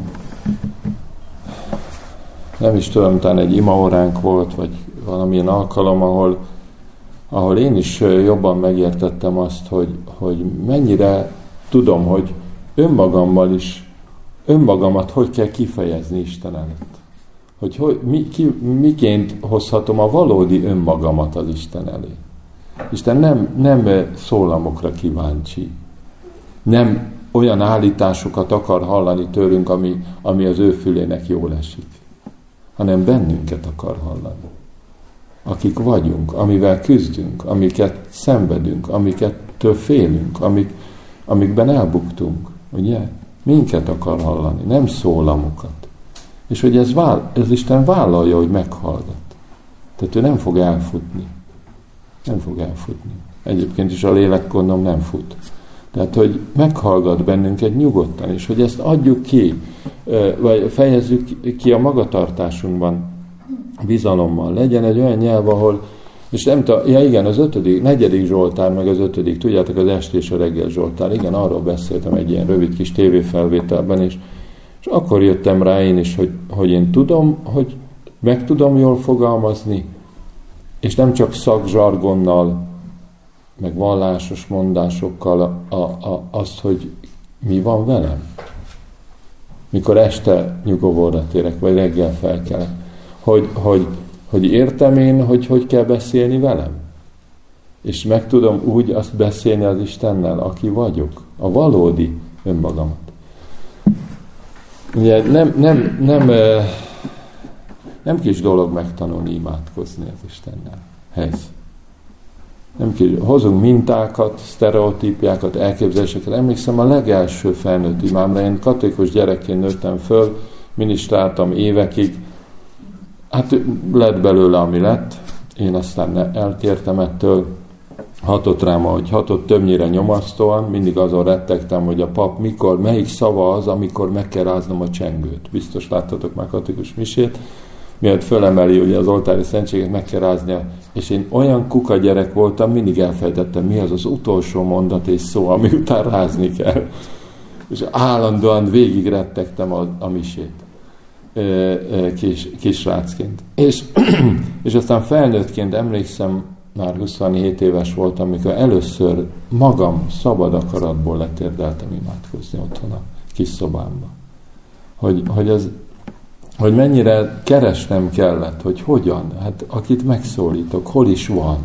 nem is tudom, talán egy imaóránk volt, vagy valamilyen alkalom, ahol ahol én is jobban megértettem azt, hogy, hogy mennyire tudom, hogy önmagammal is, önmagamat hogy kell kifejezni Isten előtt. Hogy, hogy mi, ki, miként hozhatom a valódi önmagamat az Isten elé. Isten nem, nem szólamokra kíváncsi. Nem olyan állításokat akar hallani tőlünk, ami, ami az ő fülének jól esik. Hanem bennünket akar hallani. Akik vagyunk, amivel küzdünk, amiket szenvedünk, amiket félünk, amik, amikben elbuktunk. Ugye? Minket akar hallani, nem szólamokat. És hogy ez, váll, ez Isten vállalja, hogy meghallgat. Tehát ő nem fog elfutni. Nem fog elfutni. Egyébként is a lélek, gondolom, nem fut. Tehát, hogy meghallgat bennünket nyugodtan, és hogy ezt adjuk ki, vagy fejezzük ki a magatartásunkban bizalommal. Legyen egy olyan nyelv, ahol, és nem tudom, ja igen, az ötödik, negyedik Zsoltár, meg az ötödik, tudjátok, az esti és a reggel Zsoltár, igen, arról beszéltem egy ilyen rövid kis tévéfelvételben, és, és akkor jöttem rá én is, hogy, hogy én tudom, hogy meg tudom jól fogalmazni, és nem csak szakzsargonnal, meg vallásos mondásokkal a, a, a, azt, hogy mi van velem. Mikor este nyugovóra térek, vagy reggel felkelek. Hogy, hogy, hogy értem én, hogy hogy kell beszélni velem. És meg tudom úgy azt beszélni az Istennel, aki vagyok. A valódi önmagamat. Ugye nem, nem, nem, nem kis dolog megtanulni imádkozni az Istennel. Ez. Nem kis, hozunk mintákat, sztereotípiákat, elképzeléseket. Emlékszem a legelső felnőtt imámra, én katolikus gyerekként nőttem föl, minisztráltam évekig. Hát lett belőle, ami lett. Én aztán eltértem ettől. Hatott rám, ahogy hatott, többnyire nyomasztóan. Mindig azon rettegtem, hogy a pap mikor, melyik szava az, amikor meg kell ráznom a csengőt. Biztos láttatok már katolikus misét. Miatt fölemeli ugye az oltári szentséget, meg kell ráznia. És én olyan kuka gyerek voltam, mindig elfejtettem, mi az az utolsó mondat és szó, ami után rázni kell. És állandóan végig rettegtem a, a misét. Kis, kisrácként. És, és aztán felnőttként emlékszem, már huszonhét éves voltam, amikor először magam szabad akaratból letérdeltem imádkozni otthon a kis szobámba. Hogy, hogy, az, hogy mennyire keresnem kellett, hogy hogyan, hát akit megszólítok, hol is van.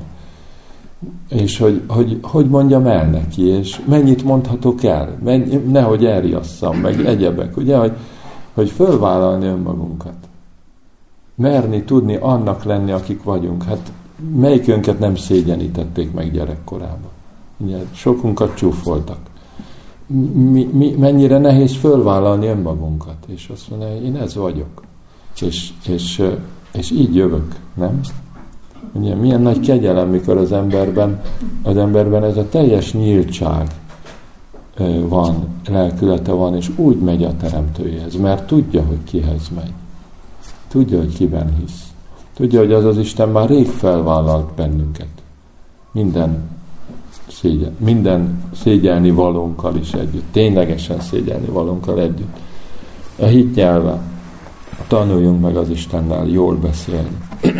És hogy, hogy, hogy mondjam el neki, és mennyit mondhatok el, mennyi, nehogy elriasszam, meg egyebek, ugye, hogy hogy fölvállalni önmagunkat. Merni, tudni annak lenni, akik vagyunk. Hát melyikünket nem szégyenítették meg gyerekkorában. Ugye, sokunkat csúfoltak. Mi, mi, mennyire nehéz fölvállalni önmagunkat. És azt mondja, én ez vagyok. És, és, és így jövök, nem? Ugye, milyen nagy kegyelem, mikor az emberben, az emberben ez a teljes nyíltság van, lelkülete van, és úgy megy a teremtőjéhez, mert tudja, hogy kihez megy. Tudja, hogy kiben hisz. Tudja, hogy az az Isten már rég felvállalt bennünket. Minden szégyen, minden szégyelni valónkkal is együtt. Ténylegesen szégyelni valónkkal együtt. A hit nyelve. Tanuljunk meg az Istennel jól beszélni.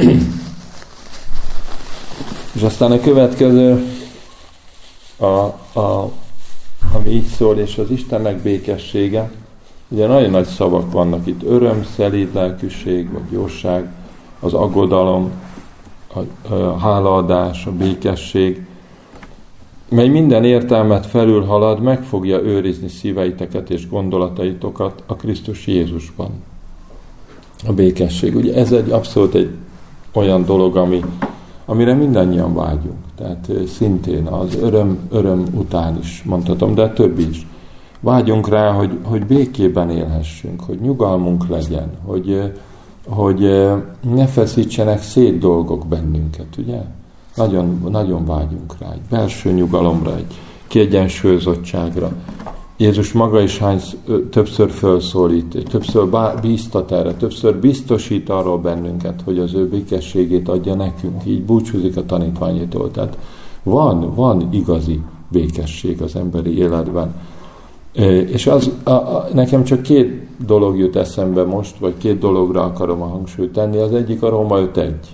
És aztán a következő a, a ami így szól, és az Istennek békessége. Ugye nagyon nagy szavak vannak itt, öröm, szelíd lelkűség, vagy jóság, az aggodalom, a, a hálaadás, a békesség, mely minden értelmet felülhalad, meg fogja őrizni szíveiteket és gondolataitokat a Krisztus Jézusban. A békesség. Ugye ez egy abszolút egy olyan dolog, ami, amire mindannyian vágyunk. Tehát szintén az öröm, öröm után is mondhatom, de több is. Vágyunk rá, hogy, hogy békében élhessünk, hogy nyugalmunk legyen, hogy, hogy ne feszítsenek szét dolgok bennünket, ugye? Nagyon, nagyon vágyunk rá, egy belső nyugalomra, egy kiegyensúlyozottságra. Jézus maga is hány, többször felszólít, többször bíztat erre, többször biztosít arról bennünket, hogy az ő békességét adja nekünk, így búcsúzik a tanítványétól. Tehát van, van igazi békesség az emberi életben. És az, a, a, nekem csak két dolog jut eszembe most, vagy két dologra akarom a hangsúlyt tenni. Az egyik a Róma öt egy.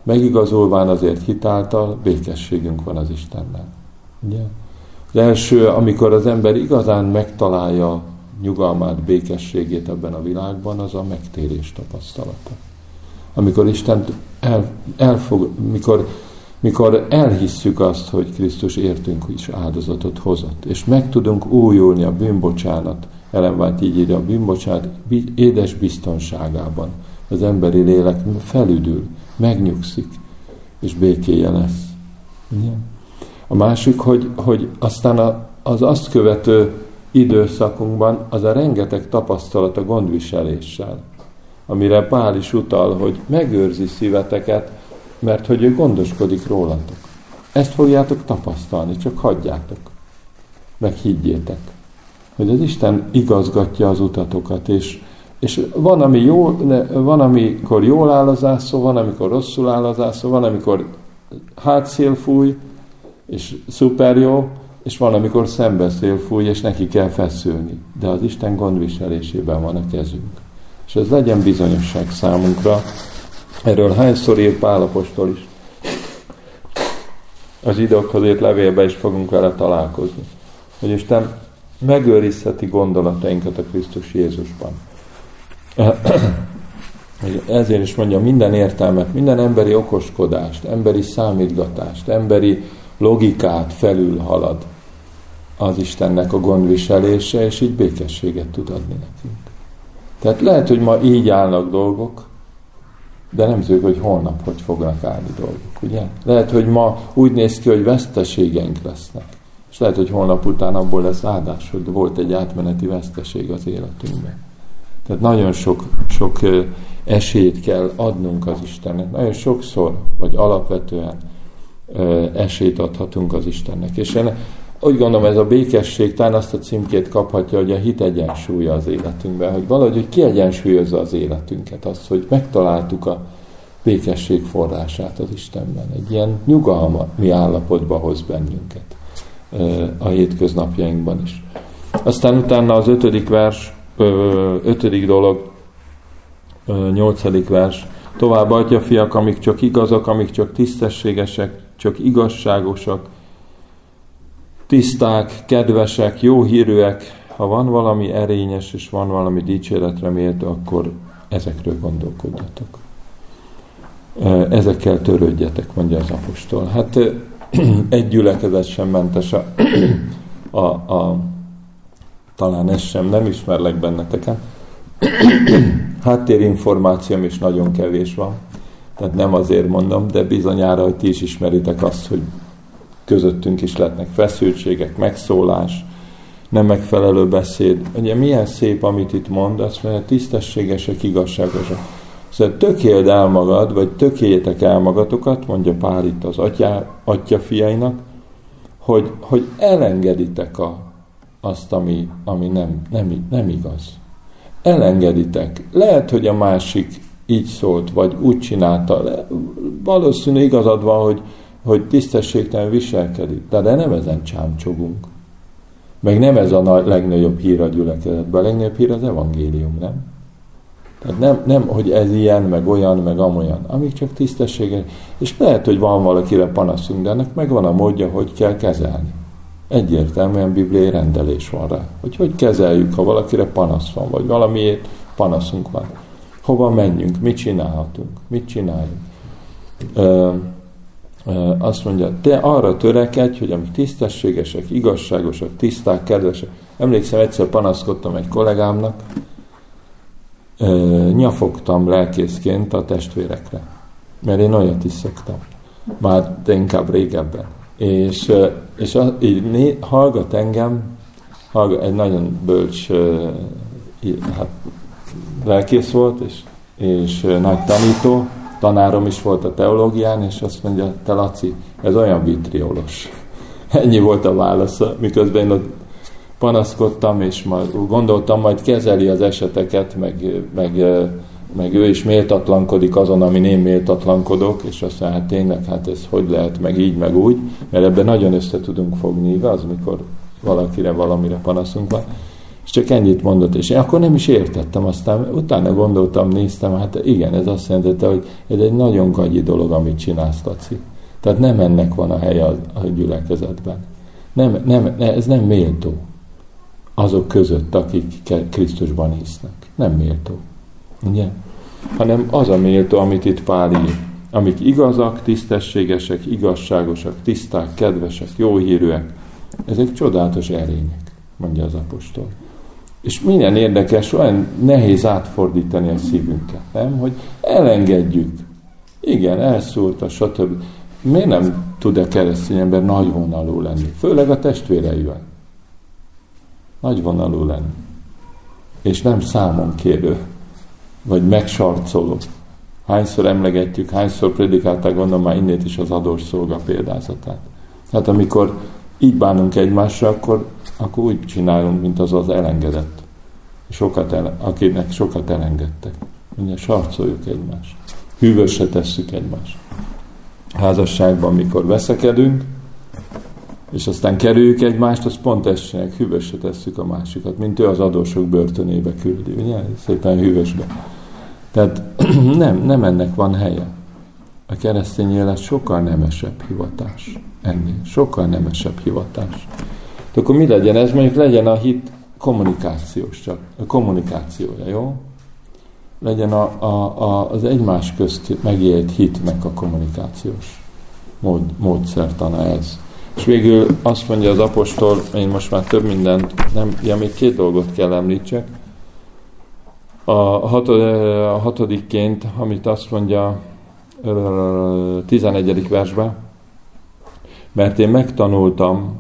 megigazolván azért hitáltal békességünk van az Istennel. Ugye? Az első, amikor az ember igazán megtalálja nyugalmát, békességét ebben a világban, az a megtérés tapasztalata. Amikor Isten el, elfog, mikor, mikor elhisszük azt, hogy Krisztus értünk is áldozatot hozott, és meg tudunk újulni a bűnbocsánat, Ellen White így írja, a bűnbocsánat édes biztonságában. Az emberi lélek felüdül, megnyugszik, és békéje lesz. Igen. A másik, hogy, hogy aztán az azt követő időszakunkban az a rengeteg tapasztalat a gondviseléssel, amire Pál is utal, hogy megőrzi szíveteket, mert hogy ő gondoskodik rólatok. Ezt fogjátok tapasztalni, csak hagyjátok, meg higgyétek, hogy az Isten igazgatja az utatokat, és, és van, ami jó, van, amikor jól áll az ászló, van, amikor rosszul áll az ászló, van, amikor hátszél fúj, és szuper jó, és van, amikor szembeszél fúj, és neki kell feszülni. De az Isten gondviselésében van a kezünk. És ez legyen bizonyosság számunkra. Erről hányszor ír Pál apostol is. Az Zsidókhoz írt levélbe is fogunk vele találkozni. Hogy Isten megőrizheti gondolatainkat a Krisztus Jézusban. Ezért is mondja, minden értelmet, minden emberi okoskodást, emberi számítgatást, emberi logikát felül halad az Istennek a gondviselése, és így békességet tud adni nekünk. Tehát lehet, hogy ma így állnak dolgok, de nem tudjuk, hogy holnap hogy fognak állni dolgok, ugye? Lehet, hogy ma úgy néz ki, hogy veszteségeink lesznek, és lehet, hogy holnap után abból lesz áldás, hogy volt egy átmeneti veszteség az életünkben. Tehát nagyon sok, sok esélyt kell adnunk az Istennek. Nagyon sokszor, vagy alapvetően esélyt adhatunk az Istennek. És én úgy gondolom, ez a békesség talán azt a címkét kaphatja, hogy a hit egyensúlya az életünkben, hogy valahogy hogy kiegyensúlyozza az életünket, azt, hogy megtaláltuk a békesség forrását az Istenben. Egy ilyen nyugalmi állapotba hoz bennünket a hétköznapjainkban is. Aztán utána az ötödik vers, ötödik dolog, nyolcadik vers, tovább, atyafiak, amik csak igazak, amik csak tisztességesek, csak igazságosak, tiszták, kedvesek, jó hírűek, ha van valami erényes, és van valami dicséretre méltó, akkor ezekről gondolkodjatok. Ezekkel törődjetek, mondja az apostol. Hát egy gyülekezet sem mentes a, a, a talán ez sem, nem ismerlek benneteket. Háttérinformációm is nagyon kevés van. Tehát nem azért mondom, de bizonyára, hogy ti is ismeritek azt, hogy közöttünk is lehetnek feszültségek, megszólás, nem megfelelő beszéd. Ugye milyen szép, amit itt mond, azt mondja, tisztességesek, igazságosak. Szóval tökéld el magad, vagy tökéljétek el magatokat, mondja Pál itt az atyá, atyafiainak, hogy, hogy elengeditek a, azt, ami, ami nem, nem, nem igaz. Elengeditek. Lehet, hogy a másik így szólt, vagy úgy csinálta. Valószínű igazad van, hogy, hogy tisztességtelen viselkedik, de, de nem ezen csámcsogunk. Meg nem ez a legnagyobb hír a gyülekezetben. A legnagyobb hír az evangélium, nem? Tehát nem, nem, hogy ez ilyen, meg olyan, meg amolyan, amíg csak tisztességes. És lehet, hogy van valakire panaszunk, de ennek megvan a módja, hogy kell kezelni. Egyértelműen bibliai rendelés van rá, hogy hogy kezeljük, ha valakire panasz van, vagy valamiért panaszunk van. Hova menjünk, mit csinálhatunk, mit csináljunk. Ö, ö, azt mondja, te arra törekedj, hogy amik tisztességesek, igazságosak, tiszták, kedvesek. Emlékszem, egyszer panaszkodtam egy kollégámnak, ö, nyafogtam lelkészként a testvérekre, mert én olyat is szoktam, már de inkább régebben. És, és a, így né, hallgat engem, hallgat, egy nagyon bölcs hát, lelkész volt, és, és nagy tanító, tanárom is volt a teológián, és azt mondja, te Laci, ez olyan vitriolos. Ennyi volt a válasza, miközben én ott panaszkodtam, és majd gondoltam, majd kezeli az eseteket, meg, meg, meg ő is méltatlankodik azon, amin én méltatlankodok, és azt mondja, hát tényleg, hát ez hogy lehet, meg így, meg úgy, mert ebben nagyon össze tudunk fogni, igaz, mikor valakire, valamire panaszunk van. És csak ennyit mondott, és én akkor nem is értettem, aztán utána gondoltam, néztem, hát igen, ez azt jelentette, hogy ez egy nagyon gagyi dolog, amit csinálsz, Laci. Tehát nem ennek van a helye a, a gyülekezetben. Nem, nem, ez nem méltó azok között, akik Krisztusban hisznek. Nem méltó. Ugye? Hanem az a méltó, amit itt Pál ír. Amik igazak, tisztességesek, igazságosak, tiszták, kedvesek, jóhírűek. Ezek csodálatos erények, mondja az apostol. És milyen érdekes, olyan nehéz átfordítani a szívünket, nem? Hogy elengedjük. Igen, elszúrta, stb. Miért nem tud a keresztény ember nagyvonalú lenni? Főleg a testvéreivel. Nagyvonalú lenni. És nem számon kérő, vagy megsarcoló. Hányszor emlegetjük, hányszor predikálták, gondolom már innét is az adós szolga példázatát. Hát amikor így bánunk egymásra, akkor, akkor úgy csinálunk, mint az az elengedett. Sokat el, akinek sokat elengedtek. Ugye sarcoljuk egymást. Hűvösre tesszük egymást. Házasságban, mikor veszekedünk, és aztán kerüljük egymást, az pont ezt csinálják, hűvösre tesszük a másikat, mint ő az adósok börtönébe küldi. Ugye? Szépen hűvösbe. Tehát nem, nem ennek van helye. A keresztény élet sokkal nemesebb hivatás. Ennél. Sokkal nemesebb hivatás. De akkor mi legyen ez? Mondjuk legyen a hit kommunikációs csak. A kommunikációja, jó? Legyen a, a, a, az egymás közt megélt hitnek a kommunikációs mód, módszertana ez. És végül azt mondja az apostol, én most már több mindent, nem, ja, még két dolgot kell említsek. A, hatod, a hatodikként, amit azt mondja tizenegyedik versben, mert én megtanultam,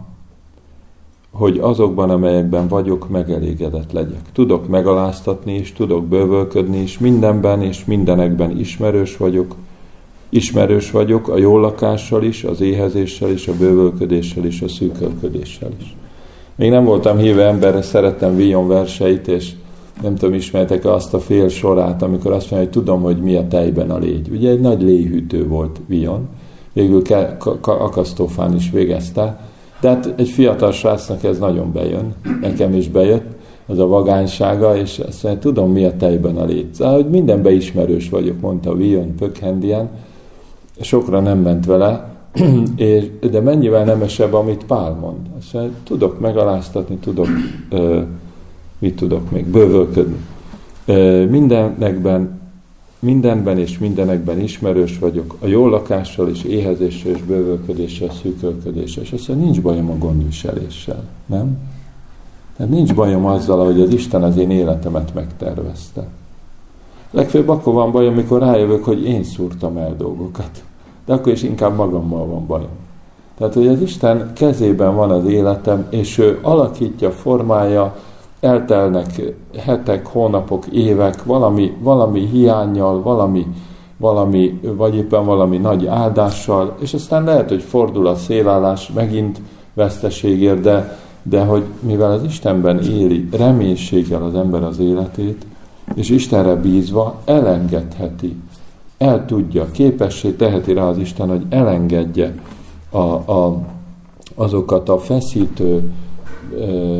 hogy azokban, amelyekben vagyok, megelégedett legyek. Tudok megaláztatni is, tudok bővölködni is, mindenben és mindenekben ismerős vagyok, ismerős vagyok a jó lakással is, az éhezéssel is, a bővölködéssel is, a szűkölködéssel is. Még nem voltam hívő emberre, szerettem Villon verseit, és nem tudom, ismertek azt a fél sorát, amikor azt mondja, hogy tudom, hogy mi a tejben a légy. Ugye egy nagy léhűtő volt Villon, végül akasztófán is végezte, de hát egy fiatal srácnak ez nagyon bejön, nekem is bejött, az a vagánysága, és azt mondja, tudom, mi a tejben a légy. Szóval, hogy mindenben ismerős vagyok, mondta Villon Pökhendien, sokra nem ment vele, és, de mennyivel nemesebb, amit Pál mond. Azt mondja, tudok megaláztatni, tudok, ö, mit tudok még, bővölködni. Ö, mindenekben, mindenben és mindenekben ismerős vagyok, a jó lakással és éhezéssel és bővölködéssel, szűkölködéssel, és azt mondja, nincs bajom a gondviseléssel, nem? Tehát nincs bajom azzal, hogy az Isten az én életemet megtervezte. Legfőbb akkor van bajom, amikor rájövök, hogy én szúrtam el dolgokat. De akkor is inkább magammal van bajom. Tehát, hogy az Isten kezében van az életem, és ő alakítja, formálja, eltelnek hetek, hónapok, évek, valami, valami hiánnyal, valami, valami, vagy éppen valami nagy áldással, és aztán lehet, hogy fordul a szélállás megint veszteségért, de, de hogy mivel az Istenben éli reménységgel az ember az életét, és Istenre bízva elengedheti, el tudja, képessé teheti rá az Isten, hogy elengedje a, a, azokat a feszítő, e,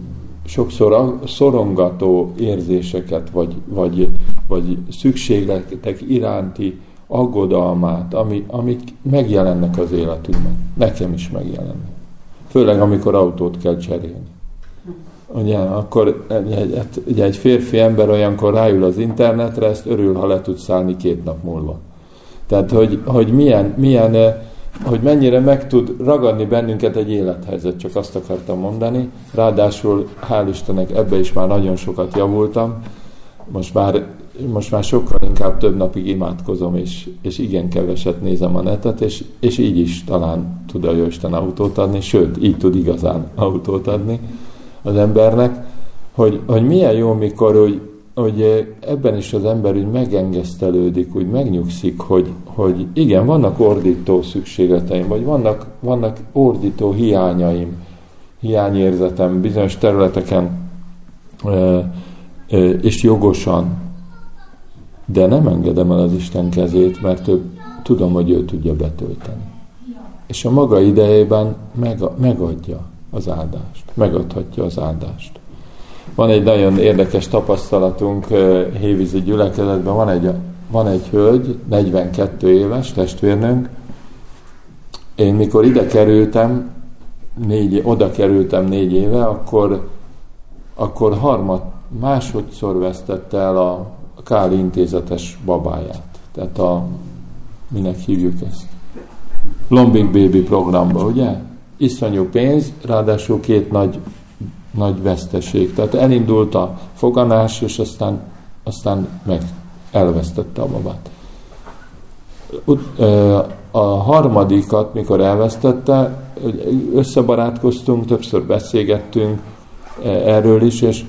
sokszor szorongató érzéseket, vagy, vagy, vagy szükségletek iránti aggodalmát, ami, amik megjelennek az életünkben. Nekem is megjelennek. Főleg, amikor autót kell cserélni. Ugye, akkor egy, egy, egy férfi ember olyankor ráül az internetre, ezt örül, ha le tud szállni két nap múlva. Tehát, hogy, hogy milyen, milyen, hogy mennyire meg tud ragadni bennünket egy élethelyzet, csak azt akartam mondani. Ráadásul, hál' Istennek, ebbe is már nagyon sokat javultam. Most már, most már sokkal inkább több napig imádkozom, és, és igen keveset nézem a netet, és, és így is talán tud a Jóisten autót adni, sőt, így tud igazán autót adni az embernek, hogy, hogy milyen jó, mikor hogy, hogy ebben is az ember úgy megengesztelődik, úgy megnyugszik, hogy, hogy igen, vannak ordító szükségleteim, vagy vannak, vannak ordító hiányaim, hiányérzetem bizonyos területeken, és jogosan, de nem engedem el az Isten kezét, mert ő, tudom, hogy ő tudja betölteni. És a maga idejében meg, megadja az áldást. Megadhatja az áldást. Van egy nagyon érdekes tapasztalatunk hévízi gyülekezetben, van egy, van egy hölgy, negyvenkét éves testvérnőnk. Én mikor ide kerültem, négy, oda kerültem négy éve, akkor, akkor harmad, másodszor vesztette el a Káli intézetes babáját. Tehát a, minek hívjuk ezt? Lombik Baby programba, ugye? Iszonyú pénz, ráadásul két nagy, nagy veszteség. Tehát elindult a foganás, és aztán, aztán meg elvesztette a babát. A harmadikat, mikor elvesztette, összebarátkoztunk, többször beszélgettünk erről is, és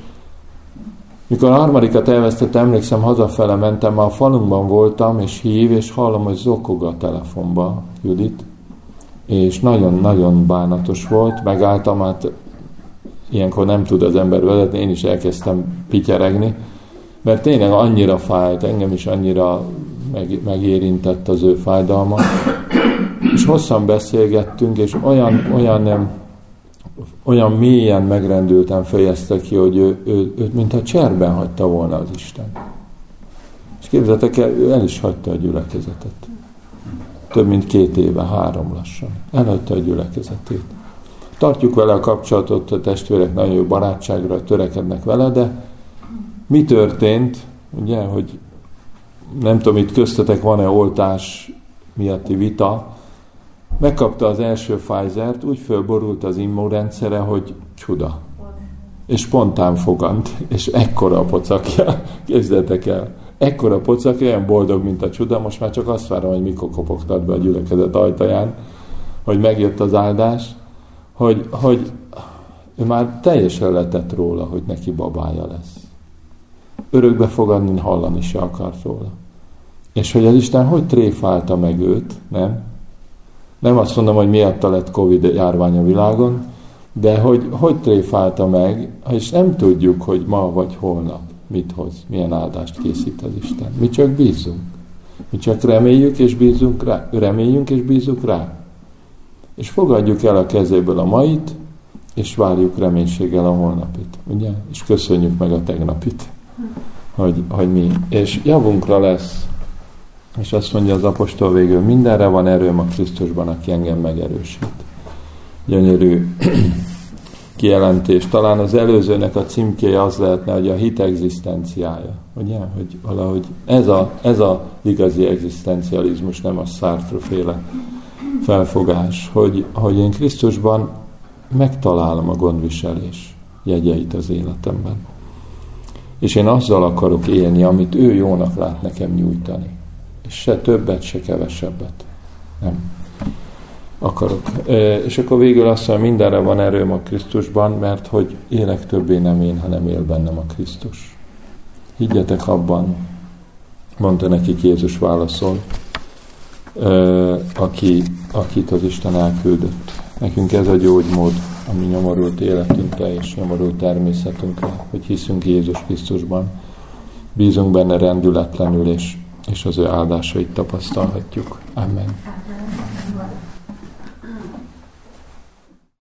mikor a harmadikat elvesztette, emlékszem, hazafele mentem, már a falunkban voltam, és hív, és hallom, hogy zokog a telefonba Judit, és nagyon-nagyon bánatos volt, megálltam, hát ilyenkor nem tud az ember vezetni, én is elkezdtem pityeregni, mert tényleg annyira fájt, engem is annyira meg, megérintett az ő fájdalma, és hosszan beszélgettünk, és olyan, olyan, nem, olyan mélyen megrendülten fejezte ki, hogy ő, ő, őt mintha cserben hagyta volna az Isten. És képzeltek el, ő el is hagyta a gyülekezetet. Több mint két éve, három lassan. Elhagyta a gyülekezetét. Tartjuk vele a kapcsolatot, a testvérek nagyon jó barátságra törekednek vele, de mi történt, ugye, hogy nem tudom, itt köztetek van-e oltás miatti vita, megkapta az első Pfizert, úgy fölborult az immunrendszere, hogy csuda. És spontán fogant, és ekkora a pocakja, képzeljétek el, ekkora pocakja, olyan boldog, mint a csuda, most már csak azt várom, hogy mikor kopogtat be a gyülekezet ajtaján, hogy megjött az áldás, hogy, hogy ő már teljesen letett róla, hogy neki babája lesz. Örökbe fogadni, hallani se akart róla. És hogy az Isten hogy tréfálta meg őt, nem? Nem azt mondom, hogy miatta lett Covid járvány a világon, de hogy hogy tréfálta meg, és nem tudjuk, hogy ma vagy holnap mit hoz, milyen áldást készít az Isten. Mi csak bízunk. Mi csak reméljük és bízunk rá. Reméljünk és bízunk rá. És fogadjuk el a kezéből a mait, és várjuk reménységgel a holnapit. Ugye? És köszönjük meg a tegnapit. Hogy, hogy mi. És javunkra lesz. És azt mondja az apostol végül, mindenre van erőm a Krisztusban, aki engem megerősít. Gyönyörű kijelentés. Talán az előzőnek a címkéje az lehetne, hogy a hit egzisztenciája. Ugye? Hogy valahogy ez a, ez a igazi egzisztencializmus, nem a Sartre-féle felfogás, hogy, hogy én Krisztusban megtalálom a gondviselés jegyeit az életemben. És én azzal akarok élni, amit ő jónak lát nekem nyújtani. És se többet, se kevesebbet. Nem. Akarok. E, és akkor végül azt mondja, mindenre van erőm a Krisztusban, mert hogy élek többé nem én, hanem él bennem a Krisztus. Higgyetek abban, mondta nekik Jézus válaszol, e, aki, akit az Isten elküldött. Nekünk ez a gyógymód, ami nyomorult életünkre és nyomorult természetünkre, hogy hiszünk Jézus Krisztusban, bízunk benne rendületlenül, és, és az ő áldásait tapasztalhatjuk. Amen.